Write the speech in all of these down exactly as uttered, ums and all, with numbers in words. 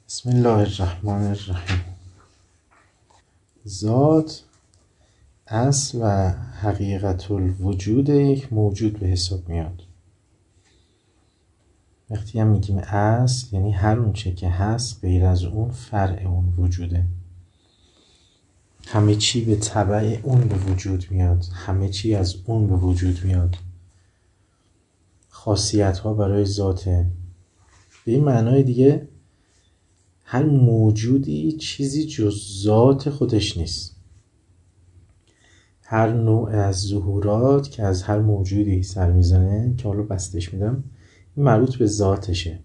بسم الله الرحمن الرحیم. ذات اصل و حقیقت الوجود یک موجود به حساب میاد. وقتی هم میگیم اصل یعنی هر اون چه که هست غیر از اون فرع اون وجوده. همه چی به تبع اون به وجود میاد، همه چی از اون به وجود میاد. خاصیت ها برای ذاته. به این معنای دیگه هر موجودی چیزی جز ذات خودش نیست. هر نوع از ظهورات که از هر موجودی سر میزنه که حالا بستش میدم این مربوط به ذاتشه.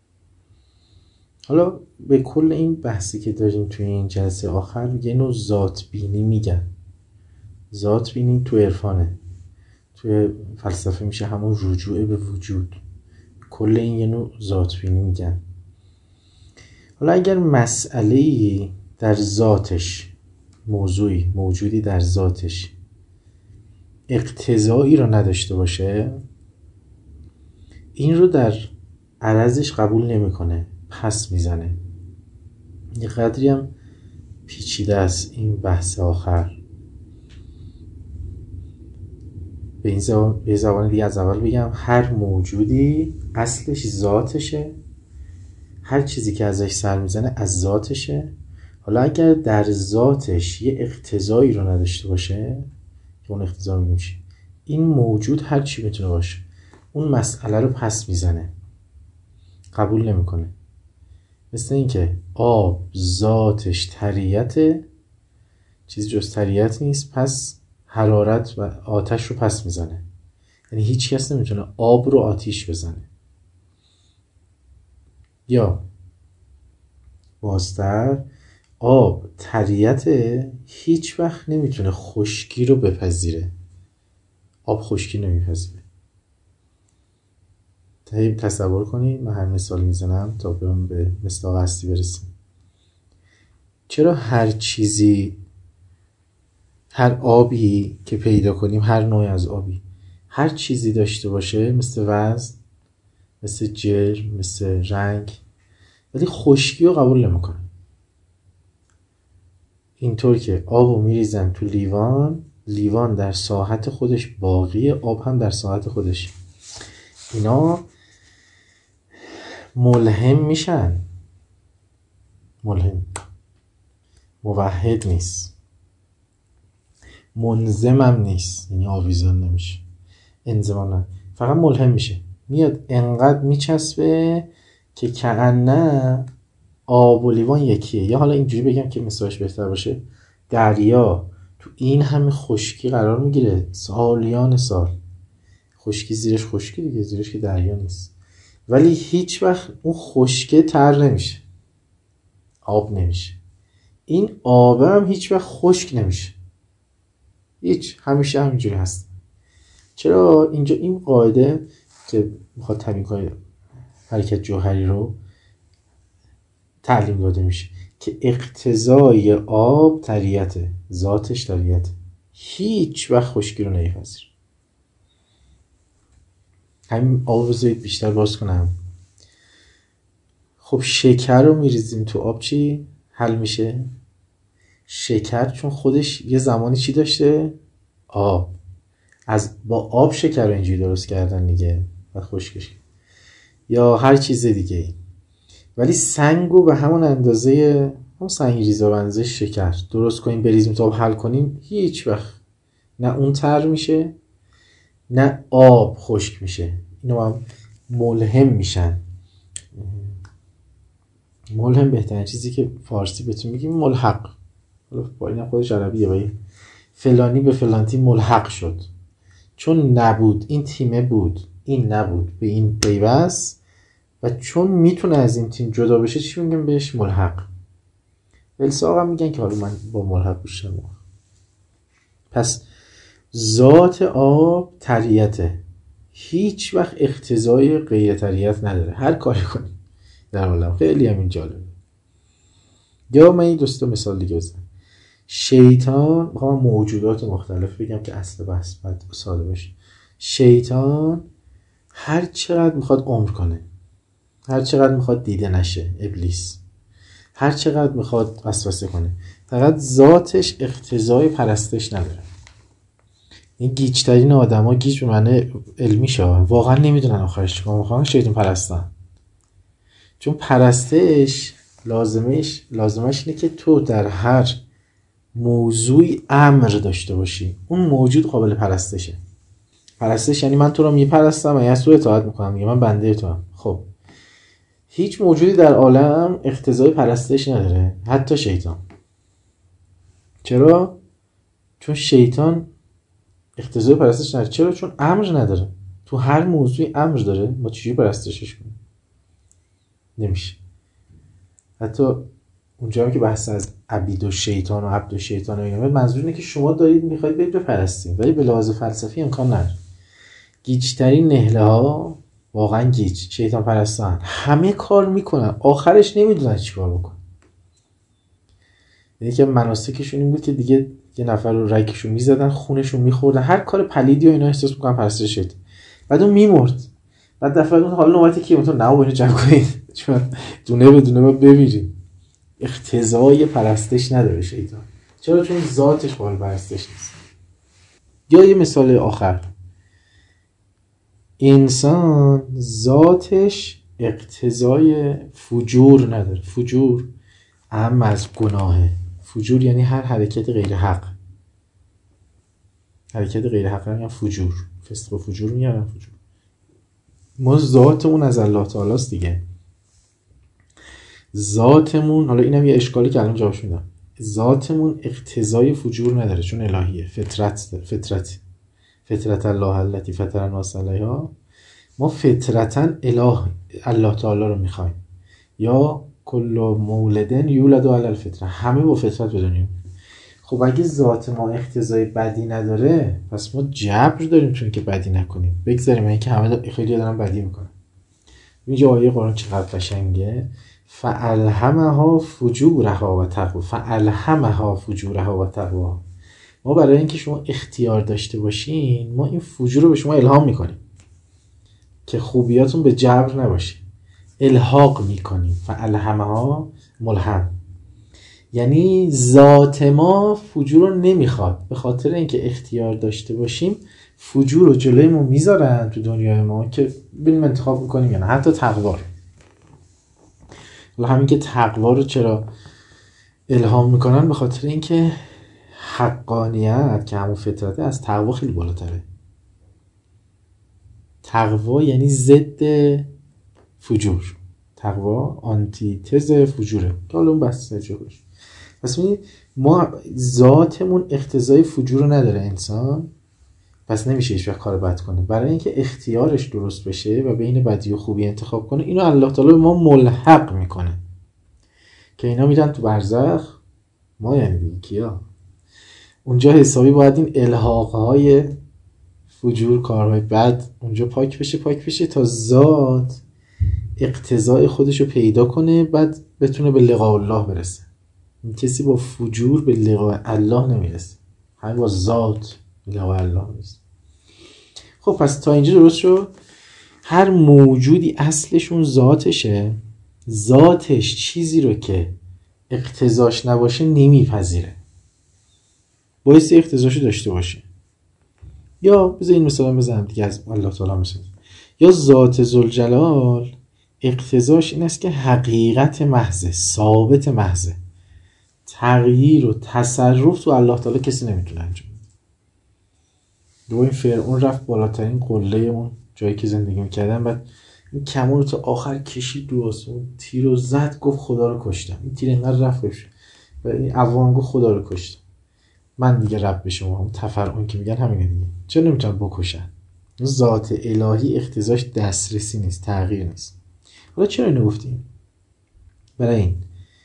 حالا به کل این بحثی که داریم توی این جلسه آخر یه نوع ذات بینی میگن. ذات بینی تو عرفانه، توی فلسفه میشه همون رجوع به وجود. کل این یه نوع ذات بینی میگن. حالا اگر مسئله‌ای در ذاتش، موضوعی موجودی در ذاتش اقتضایی رو نداشته باشه، این رو در عرضش قبول نمیکنه، پس میزنه. یه قدری هم پیچیده است این بحث آخر. به این زبان, به زبان دیگه از اول بگم هر موجودی اصلش ذاتشه، هر چیزی که ازش سر میزنه از ذاتشه. حالا اگر در ذاتش یه اقتضایی رو نداشته باشه که اون اقتضا میشه، این موجود هر چی میتونه باشه اون مسئله رو پس میزنه، قبول نمیکنه. مثل این که آب ذاتش طریته، چیزی جز طریت نیست، پس حرارت و آتش رو پس میزنه. یعنی هیچ کس نمیتونه آب رو آتیش بزنه. یا بازتر، آب طریت هیچ وقت نمیتونه خشکی رو بپذیره. آب خشکی نمیپذیره. تصور کنید، من هر مثال میزنم تا به مصداق اصلی برسیم. چرا هر چیزی، هر آبی که پیدا کنیم، هر نوع از آبی هر چیزی داشته باشه، مثل وزن، مثل جرم، مثل رنگ، ولی خشکی رو قبول نمیکنه. اینطور که آبو میریزن تو لیوان، لیوان در ساحت خودش باقیه، آب هم در ساحت خودش. اینا ملهم میشن، ملهم، موحد نیست، منظمم نیست، یعنی آویزان نمیشه، انضمام نه، فقط ملهم میشه. میاد انقدر میچسبه که کأنه آب و لیوان یکیه. یا حالا اینجوری بگم که مثالش بهتر باشه، دریا تو این همه خشکی قرار میگیره، سالیان سال خشکی، زیرش خشکی دیگه، زیرش که دریا نیست، ولی هیچ وقت اون خشکه تر نمیشه، آب نمیشه. این آب هم هیچ وقت خشک نمیشه، هیچ، همیشه همینجوری هست. چرا؟ اینجا این قاعده که میخواد تبیین کنه حرکت جوهری رو تعلیم داده میشه که اقتضای آب طریته، ذاتش طریته، هیچ وقت خشکی رو نمیپذیره. همین آب بذارید بیشتر باز کنم. خب شکر رو میریزیم تو آب، چی حل میشه؟ شکر چون خودش یه زمانی چی داشته؟ آب. از با آب شکر رو اینجوری درست کردن دیگه، بعد خشکش. یا هر چیز دیگه ای. ولی سنگو به همون اندازه، هم سنگ ریزا به اندازه شکر درست کنیم بریزیم تو آب حل کنیم، هیچ وقت نه اون تر میشه نه آب خشک میشه. اینو هم ملهم میشن. ملهم بهترین چیزی که فارسی بهتون میگیم ملحق. با این خودش عربیه، باید فلانی به فلانتی ملحق شد، چون نبود، این تیمه بود، این نبود، به این پیوست و چون میتونه از این تیم جدا بشه چی میگن بهش؟ ملحق. الساق هم میگن که حالا من با ملحق بشم. پس ذات آب طریته، هیچ وقت اقتضای غیر طریت نداره، هر کاری کنی در عالم. خیلی همین جالبه. یا من این دوستا مثال دیگه بزنم. شیطان، میخوام موجودات مختلف بگم که اصل بحث باید ساده بشه. شیطان هر چقدر میخواد عمر کنه، هر چقدر میخواد دیده نشه، ابلیس هر چقدر میخواد وسوسه کنه، فقط ذاتش اقتضای پرستش نداره. این گیجترین آدم ها، گیج به معنی علمی شه، واقعا نمیدونن آخرش چیکار میخوان، شیطان پرستن. چون پرستش لازمش لازمش اینه که تو در هر موضوعی امر داشته باشی، اون موجود قابل پرستشه. پرستش یعنی من تو رو میپرستم و از تو اطاعت میکنم، میگه من بنده تو هم. خب هیچ موجودی در عالم اقتضای پرستش نداره، حتی شیطان. چرا؟ چون شیطان اقتضای پرستش نداره. چرا؟ چون امر نداره. تو هر موضوعی امر داره، ما چجوری پرستشش کنیم؟ نمیشه. حتی اونجا هم که بحث از عبید و شیطان و عبد و شیطان و اینا، منظور اینه که شما دارید میخواید برید بپرستین، ولی به لحاظ فلسفی امکان نداره. گیجترین نهله ها واقعا گیج، شیطان پرستان، همه کار میکنن، آخرش نمیدونن چی کار بکنن. یعنی که مناسکشون این بود که دیگه یه نفر رو رگشون میزدن، خونشون میخوردن، هر کار پلیدی و اینا احساس میکنن پرستش شد. بعد اون میمرد. بعد دفعه اون حالا نوبتی که مثلا نه اینو جمع کنید، چون دونه به دونه باید بمیرید. اقتضای پرستش نداره شیطان. چرا؟ چون ذاتش قابل پرستش نیست. یا یه مثال آخر، انسان ذاتش اقتضای فجور نداره. فجور اهم از گناهه. فجور یعنی هر حرکت غیر حق. حرکت غیر حق رو میگن فجور. فسق و فجور میگن فجور. ما ذاتمون از الله تعالی است دیگه. ذاتمون، حالا اینم یه اشکالی که الان جوابش میدم، ذاتمون اقتضای فجور نداره چون الهیه، فطرت داره. فطرت فطرت الله التي فطر الناس علیها. ما فطرتاً اله الله تعالی رو میخوایم. یا کل مولدن یولد علی الفطره، همه با فطرت به دنیا. خب اگه ذات ما اقتضای بدی نداره، پس ما جبر داریم چون که بدی نکنیم. بگذاریم این که همه خیلی دارن بدی میکنن. اینجا آیه قرآن چقدر قشنگه، فالهمها فجورها و تقوا. فالهمها فجورها و تقوا. ما برای اینکه شما اختیار داشته باشین، ما این فجور رو به شما الهام میکنیم که خوبیاتون به جبر نباشه، الحاق میکنیم. فالهمها ملهم، یعنی ذات ما فجور رو نمیخواد. به خاطر اینکه اختیار داشته باشیم، فجور رو جلوی ما میذارن تو دنیای ما که ببینیم انتخاب میکنیم یا نه. حتی تقوا رو، حالا همین که تقوا رو چرا الهام میکنن؟ به خاطر اینکه حقانیت که همون فطرته از تقوا خیلی بالاتره. تقوا یعنی ضد فجور. تقوا آنتی تز فجوره که حالا اون بحث جلوش. پس ما ذاتمون اقتضای فجور رو نداره انسان، پس نمیشه هیچ وقت کار بد کنه. برای اینکه اختیارش درست بشه و بین بدی و خوبی انتخاب کنه، اینو الله تعالی ما ملحق میکنه که اینا میرن تو برزخ. ما یعنی دیگه کیا؟ اونجا حسابی باید این الحاقهای فجور، کارهای بد اونجا پاک بشه پاک بشه تا ذات اقتضای خودشو پیدا کنه، بعد بتونه به لقاء الله برسه. این کسی با فجور به لقاء الله نمیرسه، همین با ذات به لقاء الله میرسه. خب پس تا اینجا درست شد. هر موجودی اصلشون ذاتشه، ذاتش چیزی رو که اقتضاش نباشه نمیپذیره، بایستی اقتضاشو داشته باشه. یا بذار این مثلا بزنم دیگه از الله تعالی مثلا، یا ذات ذوالجلال اقتضاش این است که حقیقت محض، ثابت محض، تغییر و تصرف تو الله تعالی کسی نمیتونه انجام بده. دو این فرعون رفت بالاترین قله اون جایی که زندگی میکردن، بعد این کمون رو تا آخر کشید رو آسمون، تیر رو زد، گفت خدا رو کشتم. این تیر اینقدر رفت بشه و این عوام گفت خدا رو کشتم، من دیگه رب به شما. اون تفرعون که میگن همینه دیگه، چرا نمیتونن بکشن؟ ذات الهی اقتضاش دسترسی نیست، تغییر نیست. حالا چرا اینو گفتیم؟ برای این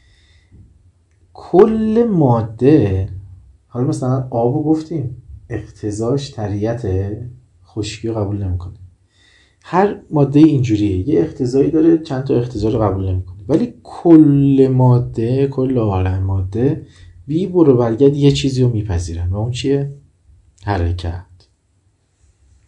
کل ماده، حالا مثلا آبو گفتیم اقتضاش طریت خشکی رو قبول نمیکنه. هر ماده اینجوریه، یه اقتضایی داره، چند تا اقتضا رو قبول نمیکنه. ولی کل ماده، کل عالم ماده بی برو برگرد یه چیزی رو میپذیرن و اون چیه؟ حرکت.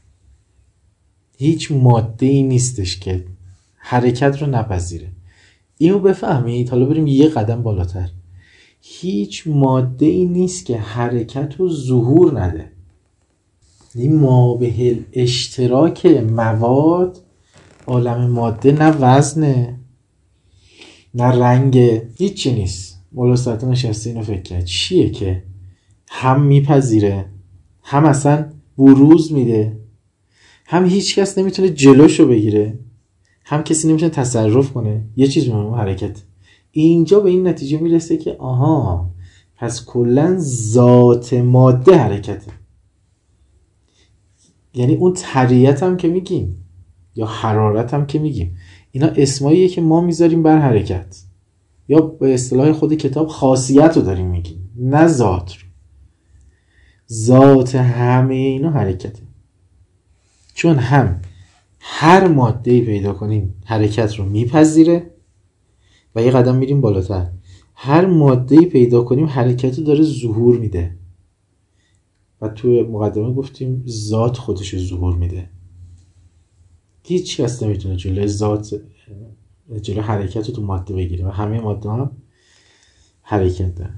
هیچ ماده ای نیستش که حرکت رو نپذیره. اینو بفهمید. حالا بریم یه قدم بالاتر. هیچ ماده ای نیست که حرکت و ظهور نده. این ما به اشتراک مواد، عالم ماده، نه وزنه نه رنگه، هیچی نیست. مولا ساعت نشسته اینو فکر کرد چیه که هم میپذیره، هم اصلا بروز میده، هم هیچ کس نمیتونه جلوشو بگیره، هم کسی نمیتونه تصرف کنه. یه چیز مهم، حرکت. اینجا به این نتیجه میرسه که آها، پس کلن ذات ماده حرکته. یعنی اون طریت هم که میگیم یا حرارت هم که میگیم، اینا اسماییه که ما میذاریم بر حرکت، یا به اصطلاح خود کتاب خاصیت رو داریم میگیم، نه ذات رو. ذات همه اینا حرکته. چون هم هر ماده‌ای پیدا کنیم حرکت رو میپذیره، و یه قدم میریم بالاتر، هر ماده‌ای پیدا کنیم حرکت رو داره ظهور میده. و تو مقدمه گفتیم ذات خودش رو ظهور میده. هیچ کس نمیتونه جلوی ذات، جلوی حرکت رو تو ماده بگیره، و همه ماده هم حرکت دارن.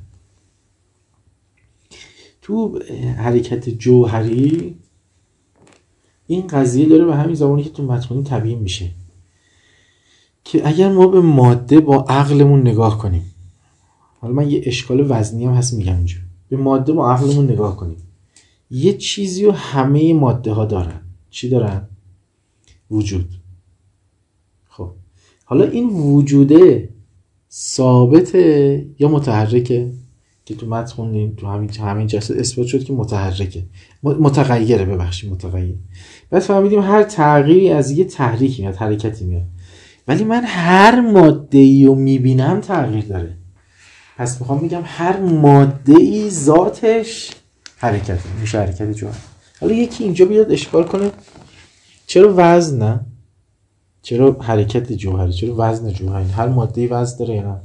تو حرکت جوهری این قضیه داره به همین زمانی که تو متن تبیین میشه که اگر ما به ماده با عقلمون نگاه کنیم، حالا من یه اشکال وزنی هم هست میگم اینجا، به ماده با عقلمون نگاه کنیم، یه چیزی رو همه ماده ها دارن. چی دارن؟ وجود. خب حالا این وجوده ثابته یا متحرکه؟ که تو متن خوندیم، تو همین همین جلسه اثبات شد که متحرکه، متغیره، ببخشید متغیر. بعد فهمیدیم هر تغییری از یه تحریکی میاد، حرکتی میاد. ولی من هر ماده‌ای رو میبینم تغییر داره. پس میخوام میگم هر ماده‌ای ذاتش حرکته، میشه حرکت جوهر. حالا یکی اینجا بیاد اشکال کنه چرا وزن نه؟ چرا حرکت جوهری؟ چرا وزن جوهری؟ هر ماده‌ای وزن داره یا نه؟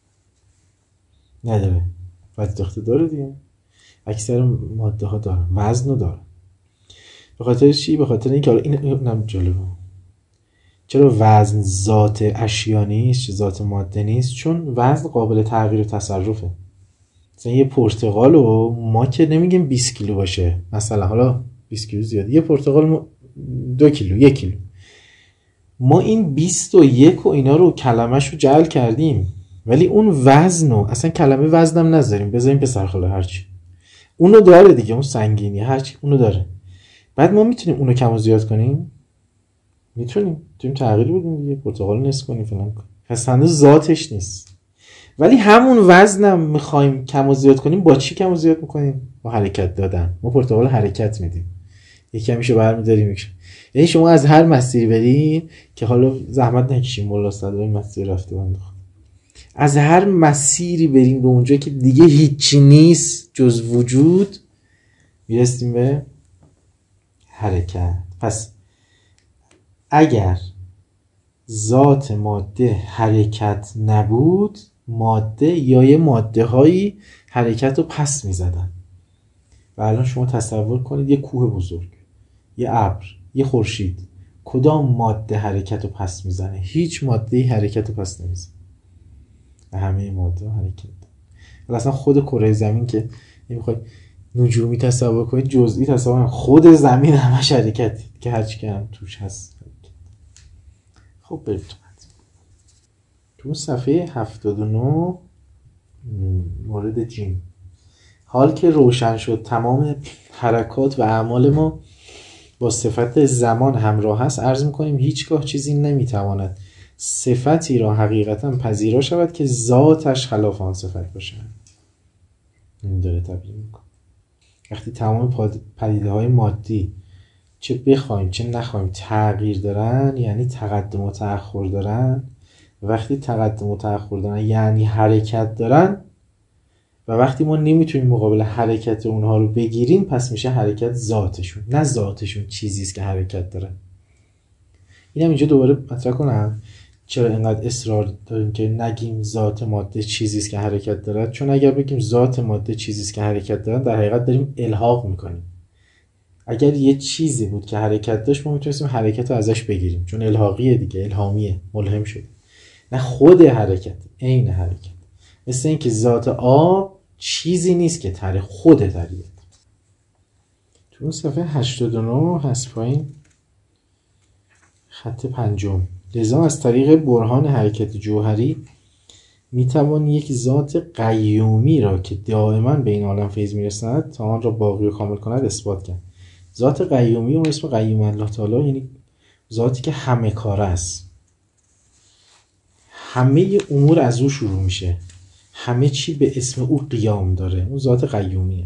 نداره. وزن داخته داره دیگه. اکثر ماده ها دارن وزن رو دارن. به خاطر چی؟ به خاطر اینکه حالا این اینم جالبه. چرا وزن ذات اشیا نیست، ذات ماده نیست؟ چون وزن قابل تغییر و تصرفه. مثلا یه پرتقال رو ما که نمیگیم بیست کیلو باشه، مثلا حالا بیست کیلو زیاده، یه پرتقال دو کیلو، یک کیلو، ما این بیست و یک و اینا رو کلمش رو جعل کردیم، ولی اون وزن رو اصلا کلمه وزنم نذاریم، بذاریم پسرخاله هرچی اونو داره دیگه، اون سنگینی هرچی اونو داره. بعد ما میتونیم اونو کم و زیاد کنیم؟ میتونیم، میتونیم تغییر بدیم دیگه، پرتقال نصف کنیم فلان کنیم. پس هنوز ذاتش نیست. ولی همون وزنم میخوایم کم و زیاد کنیم، با چی کم و زیاد میکنیم؟ با حرکت دادن. ما پرتقال حرکت میدیم، یکی همیشه برمی‌داریم میشه. یعنی شما از هر مسیری برید که حالا زحمت نکشیم، مولا صدای مسیر رفته بنده، از هر مسیری بریم به اونجا که دیگه هیچی نیست جز وجود، میرسیم به حرکت. پس اگر ذات ماده حرکت نبود، ماده یا یه ماده هایی حرکت رو پس میزدن. و الان شما تصور کنید یه کوه بزرگ، یه ابر، یه خورشید، کدام ماده حرکت رو پس میزنه؟ هیچ ماده‌ای حرکت رو پس نمیزنه. همه ماده حرکت. ولی اصلا خود کره زمین که نمیخوای نجومی تصور کنید، جزئی تصور کنید، خود زمین همش حرکت که هرچی که هم توش هست حرکت. خب بریم تو تو صفحه هفتاد و نه مورد جیم. حال که روشن شد تمام حرکات و اعمال ما با صفت زمان همراه است، عرض میکنیم هیچگاه چیزی نمیتواند صفتی را حقیقتا پذیرا شود که ذاتش خلاف آن صفت باشد. این داره تبیین میکنه. وقتی تمام پدیده های مادی چه بخوایم چه نخوایم تغییر دارن، یعنی تقدم و تأخر دارن. وقتی تقدم و تأخر دارن یعنی حرکت دارن، و وقتی ما نمیتونیم مقابل حرکت اونها رو بگیریم، پس میشه حرکت ذاتشون، نه ذاتشون چیزیست که حرکت داره. اینم اینجا دوباره مطرح کنم چرا اینقدر اصرار داریم که نگیم ذات ماده چیزیست که حرکت داره. چون اگر بگیم ذات ماده چیزیست که حرکت داره، در حقیقت داریم الحاق میکنیم. اگر یه چیزی بود که حرکت داشت، ما میتونستیم حرکت رو ازش بگیریم، چون الحاقیه دیگه، الهامیه، ملهم شد. نه خود حرکت، عین حرکت. مثل این که ذات آب چیزی نیست که تره، خود تریه. تو اون صفحه هشتاد و نه هست پایین خط پنجم، لذا از طریق برهان حرکت جوهری میتوان یک ذات قیومی را که دائما به این عالم فیض میرسد تا آن را باقی و کامل کند اثبات کرد. ذات قیومی اون اسم قیوم الله تعالی یعنی ذاتی که همه کاره است، همه امور از او شروع میشه، همه چی به اسم او قیام داره، اون ذات قیومیه.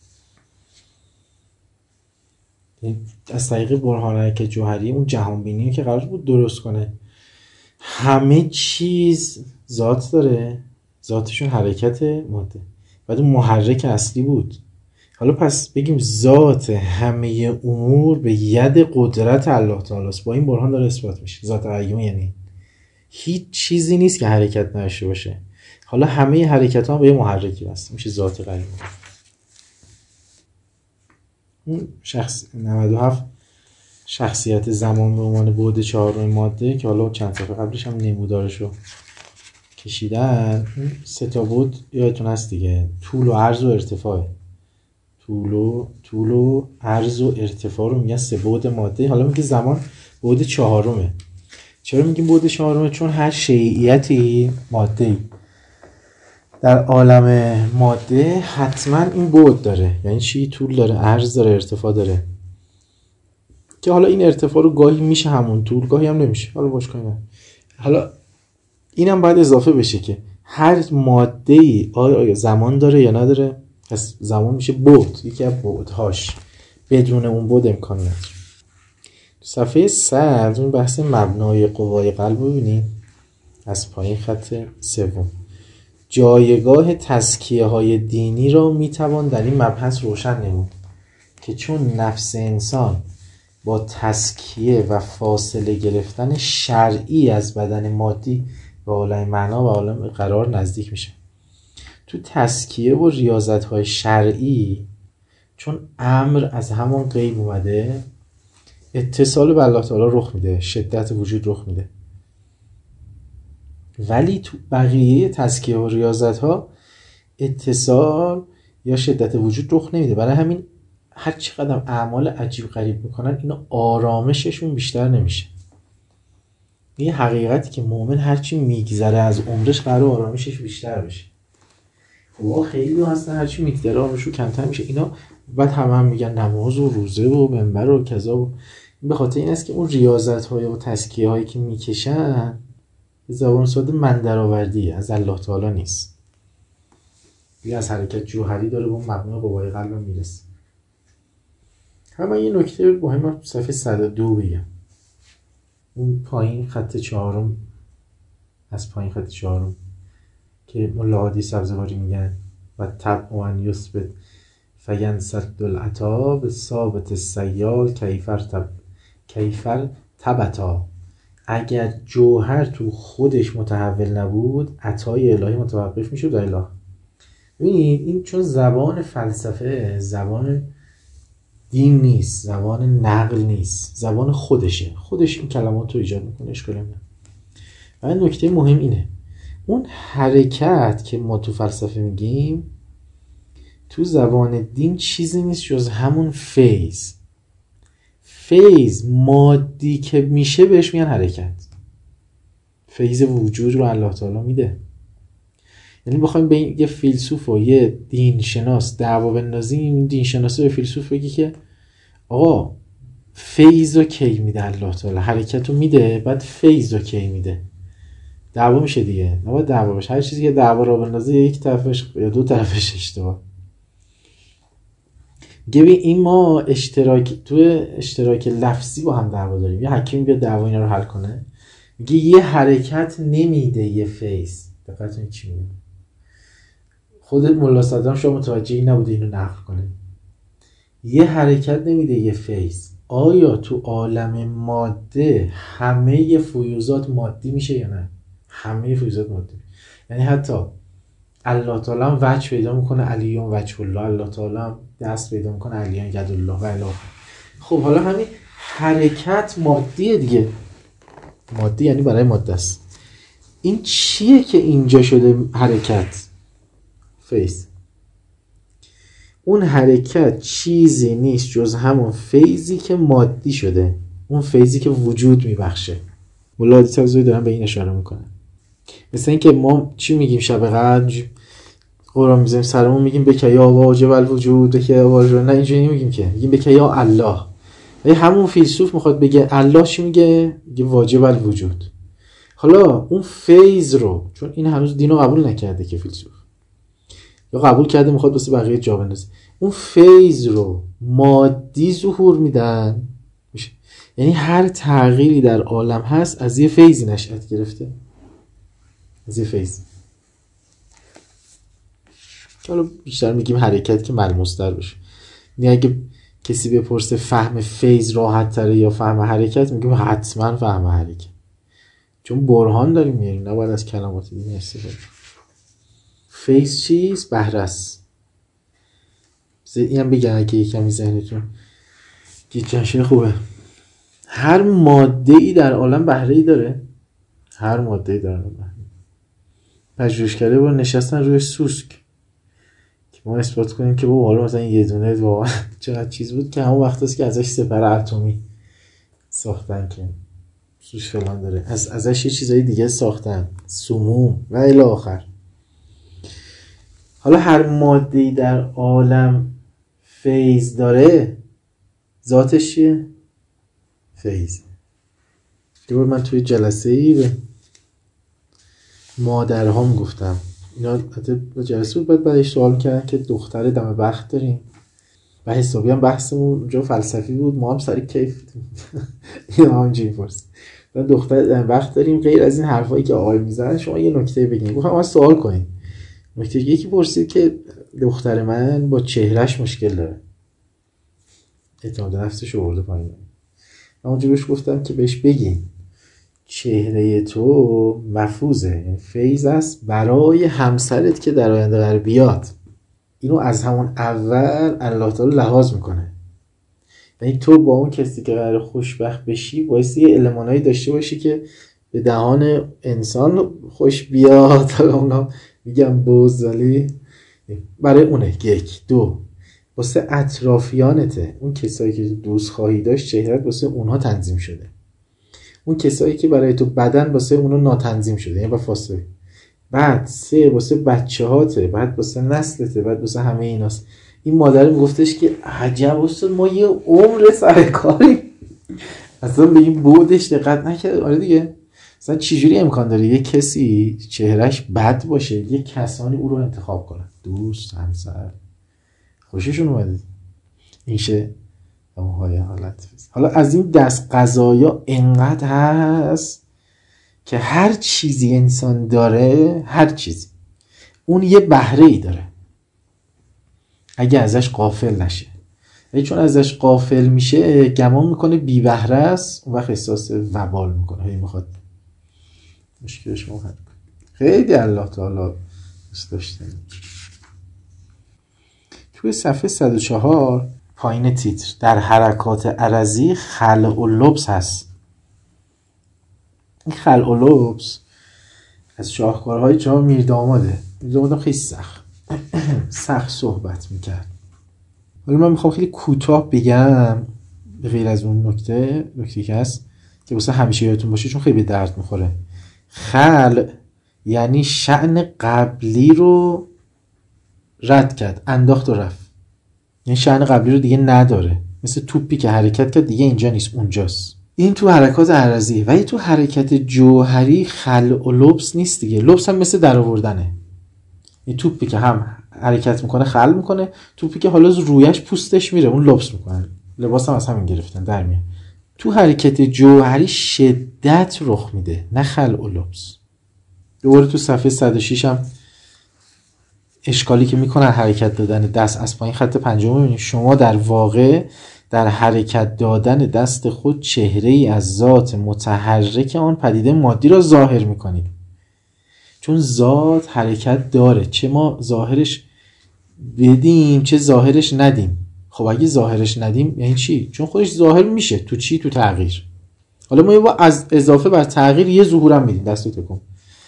از طریق برهان حرکت جوهری اون جهان بینی که قرار بود درست کنه، همه چیز ذات داره، ذاتشون حرکت ماده، بعد اون محرک اصلی بود. حالا پس بگیم ذات همه امور به ید قدرت الله تعالی است. با این برهان داره اثبات میشه. ذات قیوم یعنی هیچ چیزی نیست که حرکت نداشته باشه. حالا همه حرکت ها به یه محرکی هست، میشه ذات قیوم. اون شخص نود و هفت شخصیت زمان به عنوان بعد چهارم ماده که حالا چند صفحه قبلش هم نمودارشو کشیدن، سه تا بود یادتون هست دیگه، طول و عرض و ارتفاع. طول و طول و عرض و ارتفاع رو میگن سه بعد ماده. حالا میگه زمان بعد چهارمه. چرا میگیم بعد چهارمه؟ چون هر شیعیتی ماده در عالم ماده حتما این بعد داره. یعنی چی؟ طول داره، عرض داره، ارتفاع داره، که حالا این ارتفاع رو گاهی میشه همون طول، گاهی هم نمیشه. حالا باش کنیم. حالا اینم باید اضافه بشه که هر ماده ای آیا, آیا زمان داره یا نداره. پس زمان میشه بعد، یکی از بعدهاش. بدون اون بعد امکان نداره. صفحه صد اون بحث مبنای قوای قلب رو ببینید از پایین خط سوم. جایگاه تزکیه های دینی را میتوان در این مبحث روشن نمود که چون نفس انسان با تزکیه و فاصله گرفتن شرعی از بدن مادی به عالم معنا و عالم قرار نزدیک میشه. تو تزکیه و ریاضت های شرعی چون امر از همون غیب اومده، اتصال به الله تعالی رخ میده، شدت وجود رخ میده. ولی تو بقیه تزکیه و ریاضت ها اتصال یا شدت وجود رخ نمیده. برای همین هر چقدر اعمال عجیب غریب میکنن اینا آرامششون بیشتر نمیشه. این حقیقتی که مؤمن هرچی میگذره از عمرش قرار آرامشش بیشتر بشه. خب خیلی هستن هرچی میگذره آرامششون کمتر میشه. اینا بعد همه هم میگن نماز و روزه و منبر و کذا و این به خاطر این است که اون ریاضت های و تزکیه هایی که میکشن به زبان ساده من درآوردی از الله تعالی نیست. دیگه از حرکت جوهری داره به اون مبنای قوای قلب میرسه. همه یه نکته مهم صفحه صد و دو بگم. اون پایین خط چهارم، از پایین خط چهارم که ملاحادی سبزواری میگن و تب و یثبت فینسد العطا به ثابت سیال کیفر تب کیفر تبتا. اگر جوهر تو خودش متحول نبود عطای الهی متوقف میشد. اله ببینید این چون زبان فلسفه زبان دین نیست، زبان نقل نیست، زبان خودشه. خودش این کلمات رو ایجاد میکنه، اشکالی نداره. و نکته مهم اینه اون حرکت که ما تو فلسفه میگیم تو زبان دین چیزی نیست جز همون فیض. فیض مادی که میشه بهش میگن حرکت. فیض وجود رو الله تعالی میده. یعنی بخوایم به یه فیلسوف و یه دین شناس دعوا بندازیم، این دین شناسه به فیلسوف بگی که آقا فیض رو کی میده الله تعالی، حرکت رو میده بعد فیض رو کی میده، دعوا میشه دیگه. نباید دعوا بشه. هر چیزی که دعوا رو بندازه یک طرفش یا دو طرفش اشتباه. گبی این ما اشتراک تو اشتراک لفظی با هم دعوا داریم. یه حکیم بیاد دعوا اینا رو حل کنه میگه یه حرکت نمیده یه فیض. دقیقاً چی میگه؟ خود ملا صدرام شما متوجهی نبوده اینو نقل کنه. یه حرکت نمیده یه فیض. آیا تو عالم ماده همه فیوزات مادی میشه یا نه؟ همه فیوزات مادی. یعنی حتی الله تعالی هم وجه پیدا میکنه علیون وجه الله، الله تعالی هم دست پیدا میکنه علیون ید الله و اله. خب حالا همین حرکت مادیه دیگه. مادی یعنی برای ماده است. این چیه که اینجا شده حرکت؟ فیز. اون حرکت چیزی نیست جز همون فیزی که مادی شده، اون فیزی که وجود میبخشه. مولا عادی تازوی دارن به این اشاره میکنن. مثل این که ما چی میگیم شب قدر قرآن میزنیم سرمون میگیم بکه یا واجب الوجود، بکه یا واجب، نه اینجوری نمیگیم که، میگیم بکه یا الله. ولی همون فیلسوف میخواد بگه الله چی میگه؟ میگه واجب الوجود. حالا اون فیز رو، چون این هنوز دینو قبول نکرده که فیلسوف، یا قبول کرده میخواد واسه بقیه جا بندازه، اون فیز رو مادی ظهور میدن. یعنی هر تغییری در عالم هست از یه فیزی نشأت گرفته، از یه فیز. حالا بیشتر میگیم حرکت که ملموس‌تر بشه. یعنی اگه کسی بپرسه فهم فیز راحت تره یا فهم حرکت، میگیم حتما فهم حرکت، چون برهان داریم میاریم، نباید از کلمات دینی استفاده. فیز چیست؟ بهره است. اینم بگم اگه یکمی ذهنتون گیجنشه خوبه. هر ماده ای در عالم بهره ای داره، هر ماده ای در عالم بهره. پژوهشگرا با نشستن روی سوسک که ما اثبات کنیم که با حالا مثلا یه دونه واقعا چقدر چیز بود که همون وقت است که ازش سپر اتمی ساختن که سوش فلان داره، از ازش یه چیزای دیگه ساختن، سموم و الی آخر. حالا هر ماده‌ای در عالم فیز داره، ذاتش چیه؟ فیز. یه بار من توی جلسه ای به مادرهام گفتم، اینا حتی جلسه بود، بعد بعدش سوال کردن که دختر دم بخت داریم و حسابی هم بحثمون اونجا فلسفی بود، ما هم سر کیف اینا هم اینجوری پرسید و دختر دم بخت داریم، غیر از این حرفایی که آقای میزنن شما یه نکته بگین. گفتم ما سوال کنیم. نکته یکی پرسید که دختر من با چهرهش مشکل داره، اعتماد نفسش آورده پایین. من اونجا بهش گفتم که بهش بگین چهره تو مفوزه، یعنی فیض است برای همسرت که در آینده قرار بیاد. اینو از همون اول الله تعالی لحاظ میکنه. یعنی تو با اون کسی که قرار خوشبخت بشی باید یه المانایی داشته باشی که به دهان انسان خوش بیاد. حالا اونا میگم بوزالی برای اونه. یک دو واسه اطرافیانته، اون کسایی که دوست خواهی داشت چهرت واسه اونها تنظیم شده، اون کسایی که برای تو بدن واسه اونها ناتنظیم شده، یعنی با فاصله. بعد سه واسه بچه هاته، بعد واسه نسلته، بعد واسه همه ایناست. این مادر میگفتش که عجب استاد ما یه عمر سر کاریم اصلا به این بودش دقت نکرد. آره دیگه، اصلا چجوری امکان داره یه کسی چهرش بد باشه، یه کسانی او رو انتخاب کنن، دوست، همسر، خوششون اومده این شه های حالت. حالا از این دست قضایا انقدر هست که هر چیزی انسان داره، هر چیزی اون یه بهره ای داره اگه ازش غافل نشه. ولی چون ازش غافل میشه گمان میکنه بی بهره است، اون وقت احساس وبال میکنه، هی میخواد مشکلش رو حل کنه. خیلی الله تعالی دوست داشته. توی صفحه صد و چهار پایین تیتر در حرکات عرضی خلع و لبس هست. این خلع و لبس از شاهکارهای جناب میرداماده. میرداماد خیلی سخت سخت صحبت میکرد. حالا من میخوام خیلی کوتاه بگم به غیر از اون نکته نکته که هست که واسه همیشه یادتون باشه چون خیلی به درد میخوره. خلع یعنی شأن قبلی رو رد کرد، انداخت و رفت، یعنی شأن قبلی رو دیگه نداره، مثل توپی که حرکت کرد دیگه اینجا نیست اونجاست. این تو حرکات عرضی. ولی تو حرکت جوهری خلع و لبس نیست دیگه. لبس هم مثل در آوردنه، این توپی که هم حرکت میکنه خلع میکنه، توپی که حالا رویش پوستش میره اون لبس میکنه. لباس هم از همین گرفتن در میاد. تو حرکت جوهری شدت رخ میده نه خلع و لبس. دوباره تو صفحه صد و شش هم اشکالی که میکنن حرکت دادن دست از پایین خط پنجم میبینید شما در واقع در حرکت دادن دست خود چهره ای از ذات متحرک آن پدیده مادی را ظاهر میکنید. چون ذات حرکت داره، چه ما ظاهرش بدیم چه ظاهرش ندیم. خب اگه ظاهرش ندیم یعنی چی؟ چون خودش ظاهر میشه تو چی؟ تو تغییر. حالا ما با از اضافه بر تغییر یه ظهورم میدیم، دستو تکون.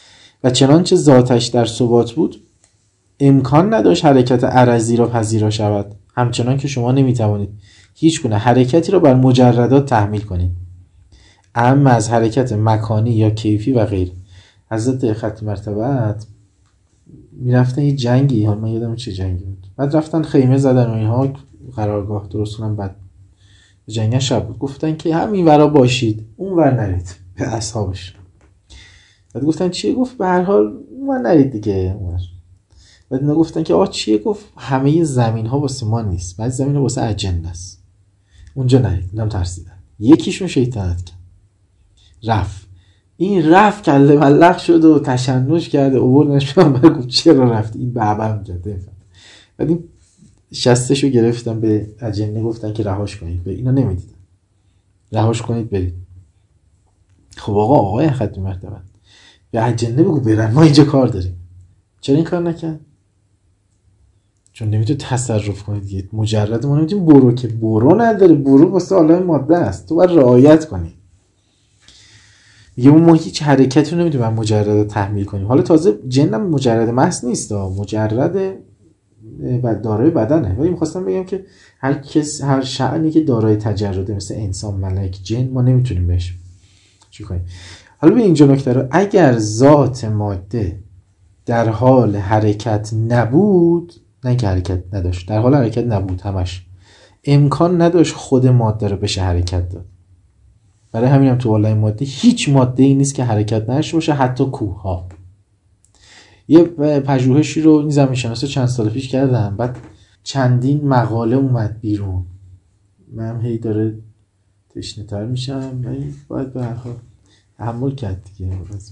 و چنانچه ذاتش در ثبات بود امکان نداشت حرکت عرضی را پذیرا شود، همچنان که شما نمیتوانید هیچ گونه حرکتی را بر مجردات تحمیل کنید، اما از حرکت مکانی یا کیفی و غیر. حضرت ختم مرتبت میرفتن یه جنگی، حالا من یادم چه جنگی بود، بعد رفتن خیمه زدن و اینها قرارگاه درست کنن، بعد جنگ شب بود، گفتن که همین ورا باشید اون ور نرید به اصحابش. بعد گفتن چیه؟ گفت به هر حال اون ور نرید دیگه اون ور. بعد اینا گفتن که آ چیه؟ گفت همه زمین ها واسه ما نیست، بعضی زمین ها واسه اجنه است، اونجا نرید. اینم ترسیدن. یکیشون شیطنت کرد رفت، این رفت کله ملق شد و تشنج کرده اووردنش پیامبر، گفت چرا رفتی؟ این بابا میگه. بعد این شستشو گرفتن به اجنه، گفتن که رهاش کنید، به اینا نمیدیدن، رهاش کنید برید. خب آقا آقای ختم مرتبه به اجنه بگو برن، ما اینجا کار داریم. چرا این کار نکرد؟ چون نمیتونه تصرف کنید دیگه، مجرد ما نمیتونیم برو، که برو نداره، برو واسه عالم ماده است، تو باید رعایت کنی. میگه ما هیچ حرکتی رو نمیتونیم مجرد تحمیل کنیم. حالا تازه جنم مجرد محض نیست، مجرد دارای بدنه، ولی میخواستم بگم که هر کس هر شأنی که دارای تجرده مثل انسان، ملک، جن، ما نمیتونیم بهش چی کنیم. حالا به اینجا نکته رو، اگر ذات ماده در حال حرکت نبود، نه که حرکت نداشت، در حال حرکت نبود همش، امکان نداشت خود ماده رو بشه حرکت داد. برای همین هم تو عالم ماده هیچ ماده ای نیست که حرکت نشه باشه، حتی کوه ها. یه پژوهشی رو این زمین شناسا چند سال پیش کردن، بعد چندین مقاله اومد بیرون، من هی داره تشنه تر میشم، ولی باید به هر حال تحمل کرد دیگه.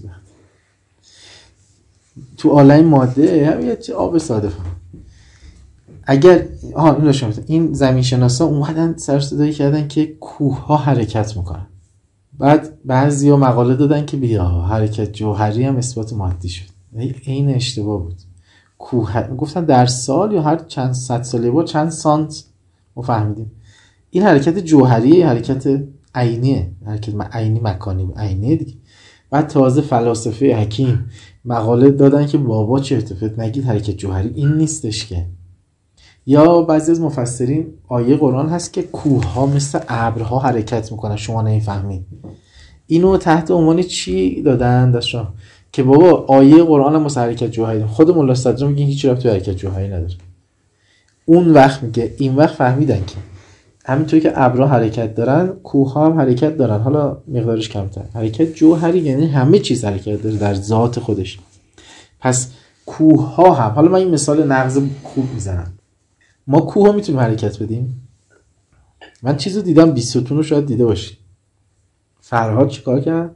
تو عالم ماده همین یه آب ساده فهم. اگر آها این داشتم این زمین شناسا اومدن سر صدایی کردن که کوه ها حرکت میکنن، بعد بعضیا مقاله دادن که بیا حرکت جوهری هم اثبات مادی شد. این اشتباه بود. کوه گفتن در سال یا هر چند صد ساله با چند سانت ما فهمیدیم این حرکت جوهری، حرکت عینیه، حرکت عینی مکانی عینیه دیگه. بعد تازه فلاسفه حکیم مقاله دادن که بابا چه ارتفاعت نگید، حرکت جوهری این نیستش که. یا بعضی از مفسرین آیه قرآن هست که کوه ها مثل ابرها حرکت میکنن، شما نمیفهمید. اینو تحت عنوان چی دادن داشتم که بابا آیه قرآن هم حرکت جوهری، خود مولا صدرا میگه هیچ ربطی به حرکت جوهری نداره. اون وقت میگه این وقت فهمیدن که همینطوری که ابرها حرکت دارن، کوه ها هم حرکت دارن، حالا مقدارش کمتر. حرکت جوهری یعنی همه چیز حرکت داره در ذات خودش. پس کوه ها هم، حالا من این مثال نقض خوب میزنم، ما کوه ها میتونیم حرکت بدیم. من چیزو دیدم، بیست ستون رو شاید دیده باشی. فرهاد چیکار کرد؟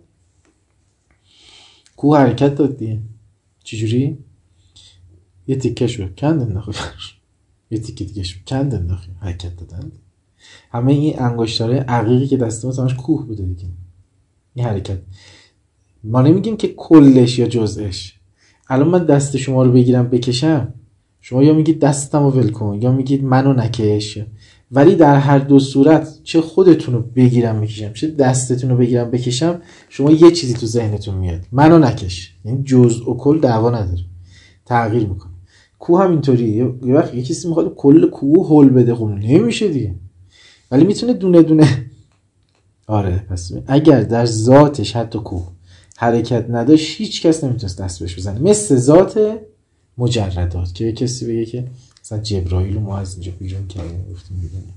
کوه حرکت داد دیگه. چجوری؟ یه تیکش رو کند انداخت، یه تیکه دیگه‌ش رو کند انداخت، حرکت دادن. همه این انگشتاره عقیقی که دست ما همش کوه بوده دیگه. این حرکت ما نمیگیم که کلش یا جزءش. الان من دست شما رو بگیرم بکشم، شما یا میگید دستمو ول کن یا میگید منو نکش، ولی در هر دو صورت چه خودتون رو بگیرم بکشم چه دستتون رو بگیرم بکشم، شما یه چیزی تو ذهنتون میاد، منو نکش. یعنی جزء و کل دعوا نداره، تغییر میکنه. کوه هم اینطوریه. یه وقت یه کسی میخواد کل کوه هول بده، خب نمیشه دیگه، ولی میتونه دونه دونه. آره پس اگر در ذاتش حتی کوه حرکت نداشت، هیچ کس نمیتونست دست بهش بزنه، مثل ذات مجردات که کسی بگه که مثلا جبرائیل رو ما از اینجا بیرون کردیم گفتیم بیرونه.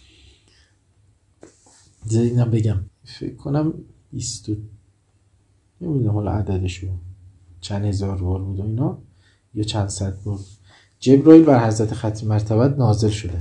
اینم بگم فکر کنم بیست نمیدونم حالا عددشو چند هزار بار بود و اینا یا چند صد بار جبرائیل بر حضرت ختم مرتبت نازل شده.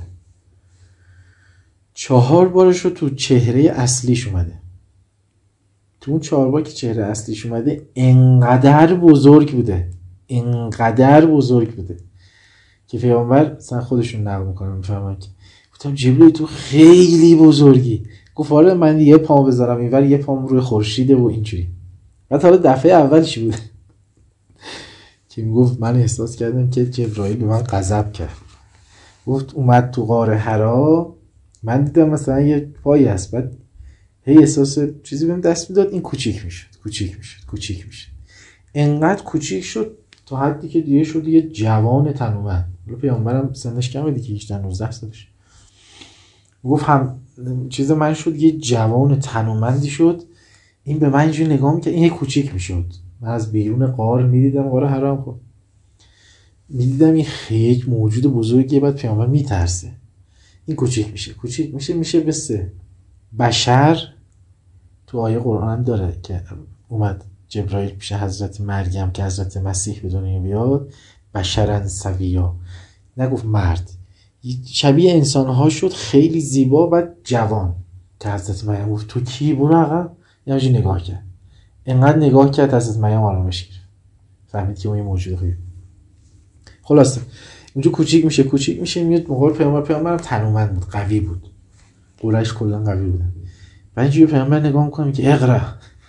چهار بارش رو تو چهره اصلیش اومده. تو اون چهار بار که چهره اصلیش اومده انقدر بزرگ بوده، انقدر بزرگ بوده که پیامبر مثلا خودشون نقل میکنن، میفهمن که گفتم جبرئیل تو خیلی بزرگی. گفت آره من یه پامو بذارم اینور یه پام روی خورشیده و اینجوری. بعد حالا دفعه اول چی بوده که میگفت من احساس کردم که جبرائیل به من غضب کرد. گفت اومد تو غار حرا، من دیدم مثلا یه پایی هست، بعد هی احساس چیزی بهم دست میداد، این کوچیک میشد کوچیک میشد کوچیک میشد. انقدر کوچیک شد تا حدی که دیگه شد یه جوان تنومند. حالا پیامبرم سنش کمه دیگه، هجده نوزده سالش. گفت هم چیز من شد یه جوان تنومندی شد. این به من اینجوری نگاه میکرد، این کوچیک میشد. من از بیرون غار میدیدم، غار حرام خب میدیدم این خیلی موجود بزرگیه. بعد پیامبر میترسه این کوچیک میشه کوچیک میشه میشه بسه بشر. تو آیه قرآن داره که اومد جبرائیل پیش حضرت مریم که حضرت مسیح به دنیا بیاد، بشرن سویا، نگفت مرد، شبیه انسان ها شد، خیلی زیبا و جوان. که حضرت مریم گفت تو کی؟ برو عقب. یعنی نگاه کرد، انقدر نگاه کرد حضرت مریم آرامش گرفت، فهمید که اون موجود خوبه. خلاصه اونجا کوچیک میشه کوچیک میشه میاد مقابل پیامبر. پیامبر تنومند بود، قوی بود، قریش کلا قوی بودن. و اینجوری پیامبر نگاه میکنه که اقرا.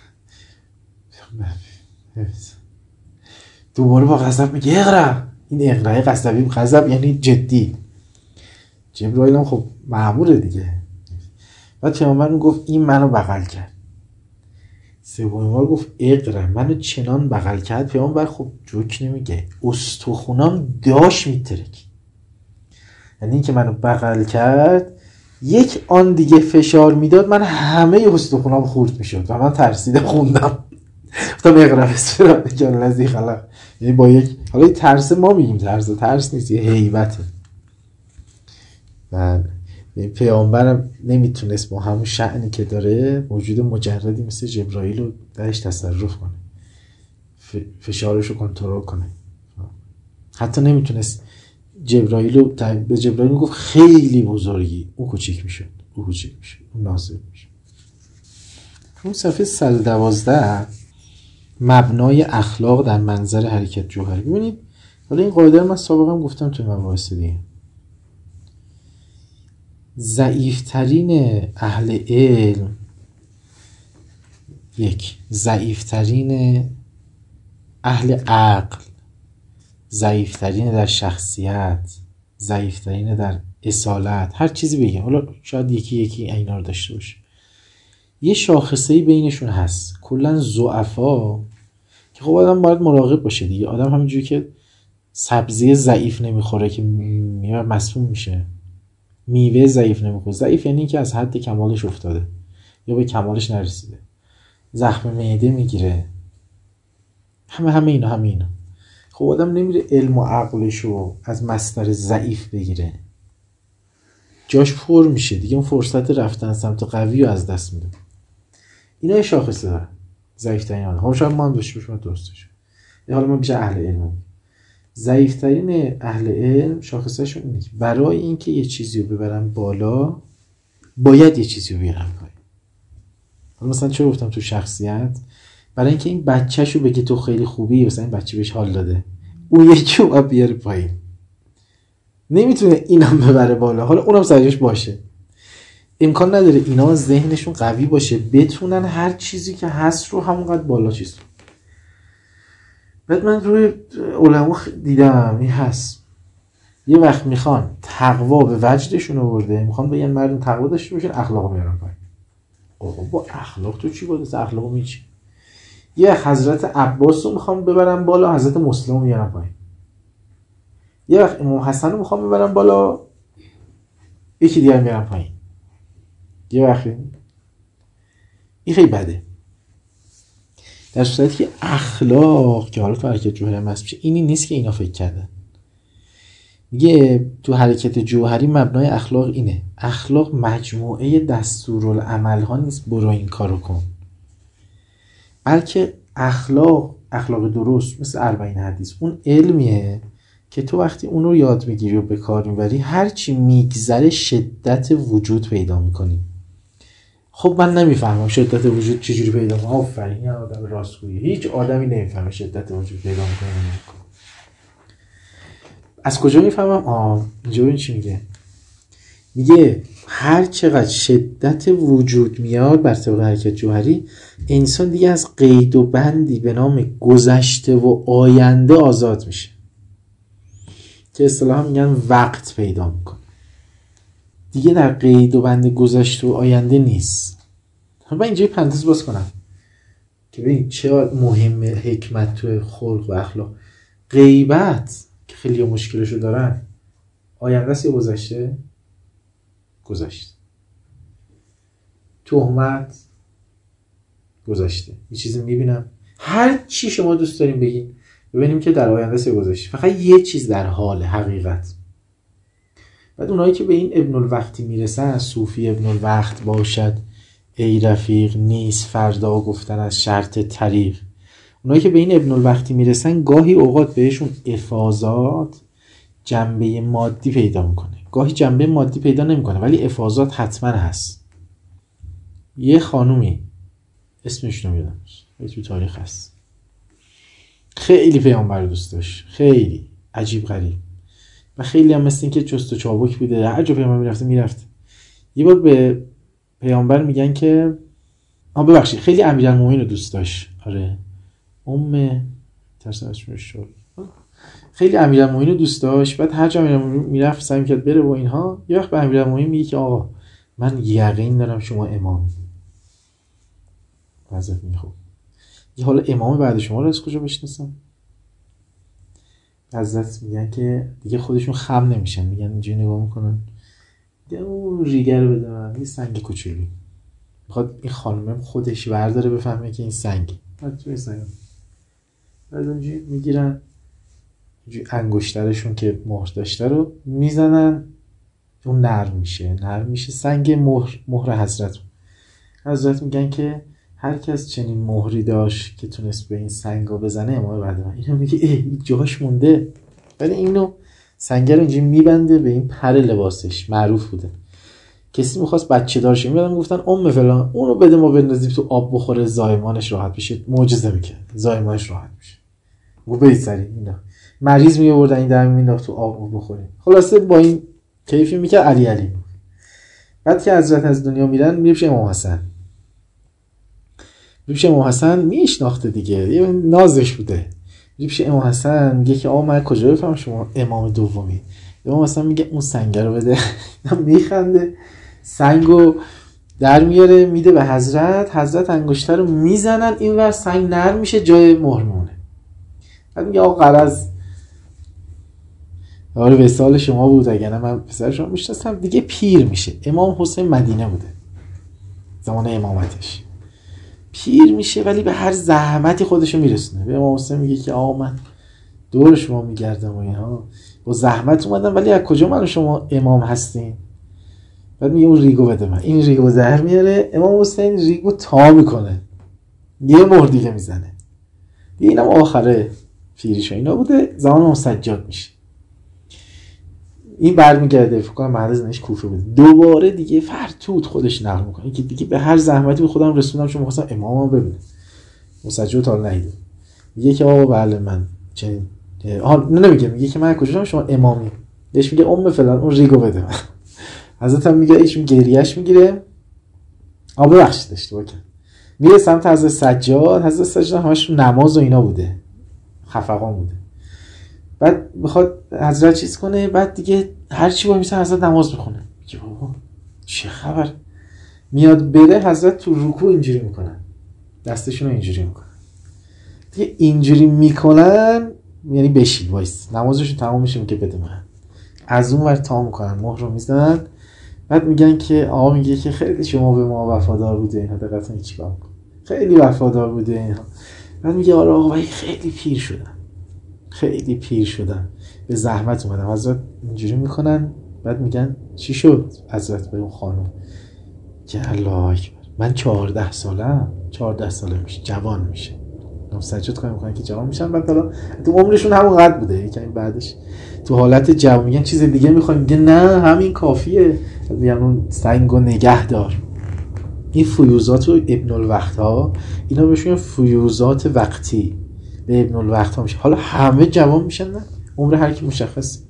دوباره با غضب میگه اقرا. این اقرای قصبی، غضب یعنی جدی. جبرائیل هم خب مأموره دیگه. بعد پیامبر میگفت این منو بغل کرد. سومین بار گفت اقرا، منو چنان بغل کرد. پیامبر خب جوک نمیگه، استخونام داش میترک. یعنی این که منو بغل کرد یک آن دیگه فشار میداد، من همه استخونام خورد میشد و من ترسیده خوندم گفتم اقرا بسم الله الذی خلق. یعنی با یک، حالا ترس ما میگیم ترس، ترس نیست، یه هیبته. و پیامبرم نمیتونست با همون شأنی که داره موجود مجردی مثل جبرائیل رو درش تصرف کنه، فشارش رو کنترل کنه. حتی نمیتونست جبرائیل رو، به جبرائیل میگفت خیلی بزرگی، اون کوچیک میشد، اون کوچیک میشد، اون نازل میشد. اون صفحه صد و دوازده مبنای اخلاق در منظر حرکت جوهری. ببینید حالا این قاعده رو من سابقا گفتم توی مباحث دیگه. ضعیفترین اهل علم، یک، ضعیفترین اهل عقل، ضعیفترین در شخصیت، ضعیفترین در اصالت، هر چیزی بگیم، حالا شاید یکی یکی اینا رو داشته باشه، یه شاخصه‌ای بینشون هست. کلا ضعفا که خب آدم باید مراقب باشه دیگه. آدم همینجوری که سبزی ضعیف نمیخوره که میوه مسموم میشه، میوه ضعیف نمیخوره. ضعیف یعنی که از حد کمالش افتاده یا به کمالش نرسیده، زخم معده میگیره، همه همه اینا همه اینا. خب آدم نمیره علم و عقلشو از مصدر ضعیف بگیره، جاش پر میشه دیگه، اون فرصت رفتن سمت قوی رو از دست میده. اینا یه شاخصه داره ضعیفترین حال. خب شاید ما هم داشته باشیم درست بشه. حالا ما بیشتر اهل علم، ضعیفترین اهل علم شاخصه‌شون اینه که برای اینکه یه چیزی رو ببرن بالا باید یه چیزی رو بیارن پایین. حالا مثلا چرا گفتم تو شخصیت؟ برای اینکه این بچه‌شو بگه تو خیلی خوبی، مثلا این بچه بهش حال داده، اون یکی رو بیاره پایین. نمیتونه اینم ببره بالا، حالا اونم سرجاش باشه. امکان نداره اینا ذهنشون قوی باشه بتونن هر چیزی که هست رو همونقدر بالا چیز. بعد من روی علما دیدم این هست، یه وقت میخوان تقوا به وجدشون آورده، میخوان بگن مردم تقوا داشته باشن، اخلاق میارن پایین. آقا با اخلاق تو چی بود؟ اخلاق میچی؟ یه حضرت عباس رو میخوان ببرن بالا، حضرت مسلم رو میارن پایین. یه وقت امام حسن رو میخوان ببرن بالا، یکی دیگر میارن پایین. یه وقت این خیلی بده. در صورتی که اخلاق که حالا تو حرکت جوهری هم هست، اینی نیست که اینا فکر کردن. میگه تو حرکت جوهری مبنای اخلاق اینه، اخلاق مجموعه دستورالعمل ها نیست برو این کارو کن، بلکه اخلاق اخلاق درست مثل اربعین حدیث اون علمیه که تو وقتی اون رو یاد میگیری و به کار میبری، هرچی میگذره شدت وجود پیدا میکنی. خب من نمیفهمم شدت وجود چجوری پیدا میکنه. آفرین، یه آدم راستگویی. هیچ آدمی نمیفهمه شدت وجود پیدا میکنه. از کجا میفهمم؟ آه اینجا این چی میگه؟ میگه هر چقدر شدت وجود میاد بر طبق حرکت جوهری، انسان دیگه از قید و بندی به نام گذشته و آینده آزاد میشه که اصطلاحا میگن وقت پیدا میکنه. دیگه در قید و بند گذشته و آینده نیست. من اینجا پرانتز باز کنم. که ببین چه مهمه حکمت تو خلق و اخلاق. غیبت که خیلی مشکلشو دارن، آینده است یا گذشته؟ گذشته. تهمت گذشته. یه چیزی میبینم، هر چی شما دوست داریم بگین ببینیم که در آینده است یا گذشته. فقط یه چیز در حال حقیقت. بعد اونایی که به این ابن الوقتی میرسن، صوفی ابن الوقت باشد ای رفیق نیست فردا گفتن از شرط طریق، اونایی که به این ابن الوقتی میرسن گاهی اوقات بهشون افاضات جنبه مادی پیدا میکنه، گاهی جنبه مادی پیدا نمیکنه ولی افاضات حتما هست. یه خانومی اسمش نمیدونم تو تاریخ هست، خیلی پیامبر دوست داشت، خیلی عجیب غریب و خیلی هم مثل این که چست و چابک بوده، هر جا پیامبر میرفته میرفته. یه بار به پیامبر میگن که آ ببخشید خیلی امیرالمومنین رو دوست داشت، آره ام ترسش شد، خیلی امیرالمومنین رو دوست داشت. بعد هر جا امیرالمومنین میرفت سعی میکرد بره و اینها. یه وقت به امیرالمومنین میگه که آقا من یقین دارم شما امامی. حضرت میگه خب یه حالا امام بعد شما رو از کجا بشناسم؟ حضرت میگن که دیگه خودشون خم نمیشن، میگن اینجوری نگاه میکنن، دیگه اون ریگر بده من، یه سنگ کوچولی میخواد این خانمم خودش برداره بفهمه که این سنگه. بعد توی سنگ بعد اونجوری میگیرن انگشترشون که مهر داشته رو میزنن، اون نرم میشه، نرم میشه سنگ مهر، مهر حضرت. حضرت میگن که هر کس چنین مهری داشت که تونست به این سنگو بزنه امام بعد من. اینو میگه ای جاش مونده، ولی اینو سنگ رو اینجوری میبنده به این پر لباسش، معروف بوده. کسی میخواست بچه دارش میبادن میگفتن ام فلان اونو بده ما بندازیم تو آب بخوره زایمانش راحت بشه، معجزه میکرد زایمانش راحت بشه. گو برید سری اینا مریض میآوردن این دم مینداخت تو آب بخوره. خلاصه با این کیفی میکرد علی علی. بعد که حضرت از دنیا میرن میره پیش امام حسن. میره پیش امام حسن میشناخته دیگه، یه نازش بوده. میره پیش امام حسن میگه که آقا من کجا بفهمم شما امام دومی؟ امام حسن میگه اون سنگ رو بده. میخنده، سنگو در میاره میده به حضرت. حضرت انگشتر رو میزنن اینور، سنگ نرم میشه، جای مهر میمونه. بعد میگه آقا غرض آره وصال شما بود، اگه نه من پسر شما میشناسم. دیگه پیر میشه. امام حسین مدینه بوده زمان امامتش، پیر میشه ولی به هر زحمتی خودشو میرسونه. به امام حسین میگه که آقا من دور شما میگردم و اینها، با زحمت اومدم ولی از کجا من شما امام هستین؟ بعد میگه اون ریگو بده من. این ریگو زهر میاره، امام حسین ریگو تا میکنه، یه مهر دیگه میزنه. دیگه اینم آخره پیریش اینا بوده. زمان اون سجاد میشه. این برمیگرده فکر کنم بعد از اینش کوفه بوده، دوباره دیگه فرتود خودش نقل میکنه که دیگه به هر زحمتی به خودم رسوندم چون می‌خواستم امامو ببینم. مسجد تا نیده. میگه که آقا بله من چنین آها نمیگه، میگه که من کجاشم شما امامی؟ بهش میگه ام فلان اون ریگو بده. حضرت هم میگه ایشون گریهش میگیره. آ ببخشید اشتباه کردم. میره سمت حضرت سجاد. حضرت سجاد همش نماز و اینا بوده، خفقان بوده. بعد میخواد حضرت چیز کنه، بعد دیگه هر چی وای میسه حضرت نماز بخونه. میگه بابا چه خبر؟ میاد بره، حضرت تو رکوع اینجوری میکنن، دستشون رو اینجوری میکنن. دیگه اینجوری میکنن یعنی بشین وایس، نمازشون تمام میشه که بده من. از اون ور تمام میکنن، مهر رو میزنن. بعد میگن که آقا میگه که خیلی شما به ما وفادار بوده، اینها دقیقاً چیکار میکنه، خیلی وفادار بوده اینها. بعد میگه آره آقا من خیلی پیر شدم، خیلی پیر شدم، به زحمت اومدم. حضرت اینجوری میکنن. بعد میگن چی شد؟ حضرت به اون خانم که الله اکبر من چهارده سالم، چهارده ساله میشه، جوان میشه. نام سجاد کار میکنن که جوان میشن. بعد حالا تو عمرشون همون قد بوده، یکم بعدش تو حالت جوان میگن چیز دیگه میخوایم، میگه نه همین کافیه. میگن اون سنگو نگه دار. این فیوزات و ابن الوقت ها اینا بهشون فیوزات وقتی به ابن الوقت ها میشه. حالا همه جوان میشن نه، عمر هر کی مشخص،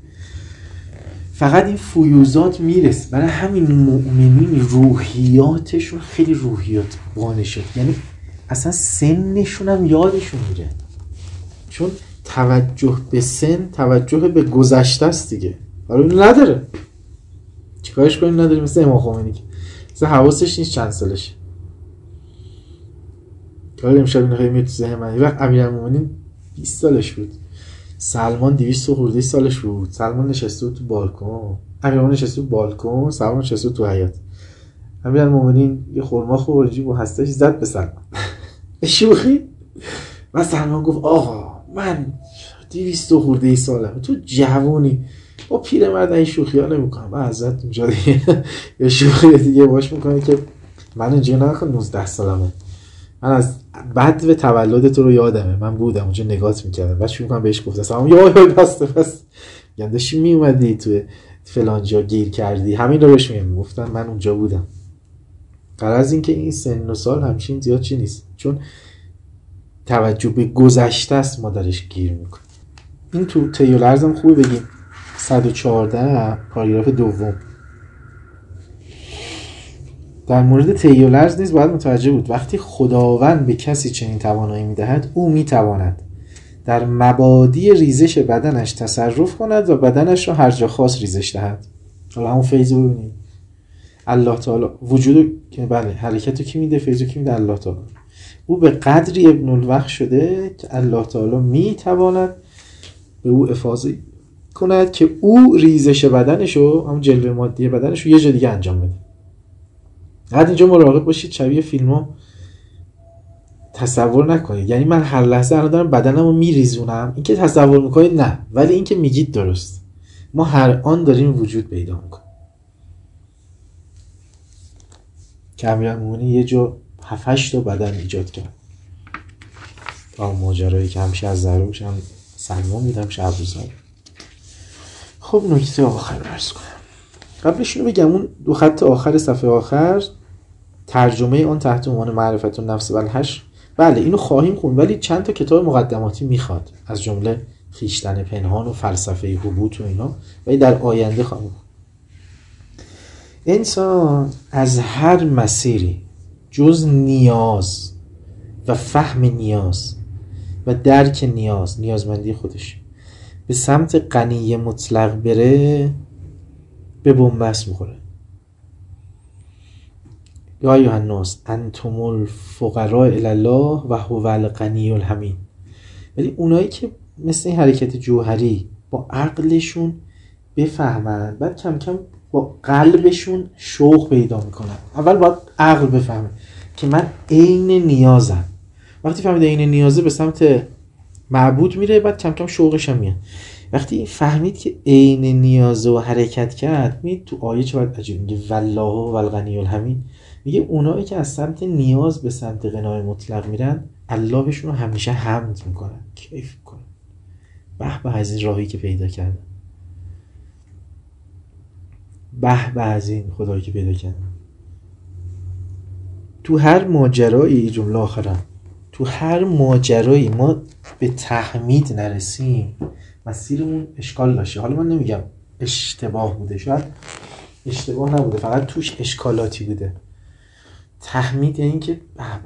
فقط این فیوزات میرسه. برای همین مؤمنین روحیاتشون خیلی روحیات بانه شد، یعنی اصلا سنشون هم یادشون میره، چون توجه به سن توجه به گذشته است دیگه. حالا اینو نداره چیکارش کنیم؟ نداره. مثل امام خمینی که مثلا حواسش نیست چند سالشه، حالا امشب این خیلی میاد تو ذهن من. وقت امیرالمومنین بیست سالش بود، سلمان دویست و خورده سالش بود. سلمان نشسته بود تو بالکن، امیرالمومنین نشسته بود بالکن، سلمان نشسته بود تو حیاط. امیرالمومنین یه خرما خورد و هستش زد به سلمان به شوخی. و سلمان گفت آقا من دویست و خورده سالم، تو جوونی، با پیرمرد این شوخی ها نمی کنم. من ازت اونجا دیگه یه شوخی دیگه باش میکنه که من اینجا نکن نوزده سالمه، من از بعد به تولد تو رو یادمه، من بودم اونجا نگات میکردم. بعد شروع کنم بهش گفتم سلام، یا یا بسته بس میگم داشتی میومدی تو فلان جا گیر کردی، همین رو بهش میگم. گفتم من اونجا بودم. غرض این که این سن و سال همچین زیاد چی نیست، چون توجه به گذشته است ما درش گیر میکنیم. این تو طی الارض هم خوبه بگیم صد و چهارده پاراگراف دوم. در مورد طی الارض نیز باید متوجه بود وقتی خداوند به کسی چنین توانایی میدهد او میتواند در مبادی ریزش بدنش تصرف کند و بدنش را هر جا خاص ریزش دهد. حالا همون فیض رو ببینید، الله تعالی وجود که بله حرکت رو کی میده؟ فیض رو کی میده؟ الله تعالی. او به قدری ابن الوقت شده که الله تعالی میتواند به او افاضه کند که او ریزش بدنشو، همون جلوه مادی بدنشو یه جا دیگه انجام بده. حد اینجا مراقب باشید شبیه فیلم ها تصور نکنید. یعنی من هر لحظه الان دارم بدنم رو میریزونم، این که تصور میکنید نه، ولی این که میگید درست. ما هر آن داریم وجود پیدا میکنیم. که امیرالمومنین یه جا هفت هشت تا بدن ایجاد کرد. تا ماجرایی که همیشه از ضروش هم سلمان بودم همیشه ابوذر. خب نکته آخر رو عرض کنم. قبلش اینو بگم اون دو خط آخر صفحه آخر ترجمه آن تحت عنوان معرفت النفس و الحشر، بله اینو خواهیم خوند ولی چند تا کتاب مقدماتی میخواد، از جمله خویشتن پنهان و فلسفه هبوط و اینا، ولی در آینده خواهیم خوند. انسان از هر مسیری جز نیاز و فهم نیاز و درک نیاز، نیازمندی خودش، به سمت غنی مطلق بره به بنبست میخوره. یا ایها الناس انتم الفقراء الی الله و هو الغنی الحمید. ولی اونایی که مثل این حرکت جوهری با عقلشون بفهمن، بعد کم کم با قلبشون شوق پیدا میکنن. اول باید عقل بفهمه که من عین نیازم. وقتی فهمید عین نیازه به سمت معبود میره، بعد کم کم شوقش هم میاد. وقتی فهمید که عین نیازه و حرکت کرد، می تو آیه چه باید عجیب میگه والله و الغنی الحمید، میگه اونایی که از سمت نیاز به سمت غنای مطلق میرن الله بهشون رو همیشه حمد میکنن، کیف میکنن. به به از این راهی که پیدا کردن، به به از این خدایی که پیدا کردن. تو هر ماجرایی، جمله آخرم، تو هر ماجرایی ما به تحمید نرسیم مسیرمون اشکال داشته. حالا من نمیگم اشتباه بوده، شاید اشتباه نبوده، فقط توش اشکالاتی بوده. تحمید یعنی که به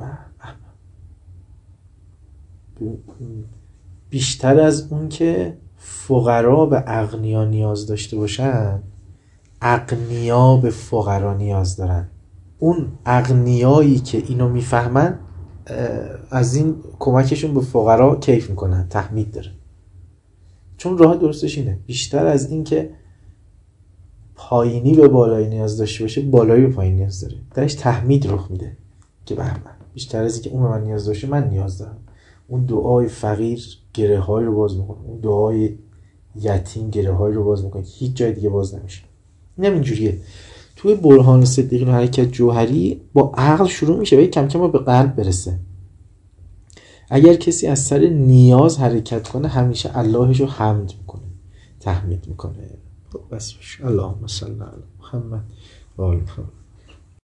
به بیشتر از اون که فقرا به اغنیا نیاز داشته باشن، اغنیا به فقرا نیاز دارن. اون اغنیایی که اینو میفهمن از این کمکشون به فقرا کیف میکنن، تحمید داره. چون راه درستش اینه، بیشتر از این که پایینی به بالایی نیاز داشته باشه، بالایی به پایین نیاز داره. درش تحمید رخ میده که به من، بیشتر از این که اون به من نیاز داشته من نیاز دارم. اون دعای فقیر گره های رو باز میکنه، اون دعای یتیم گره های رو باز میکنه، هیچ جای دیگه باز نمیشه. این هم اینجوریه. توی برهان صدیقین و حرکت جوهری با عقل شروع میشه و کم کم به قلب برسه. اگر کسی از سر نیاز حرکت کنه همیشه اللهش رو حمد میکنه، تحمید میکنه. بس اللهم صل علی محمد و آل محمد.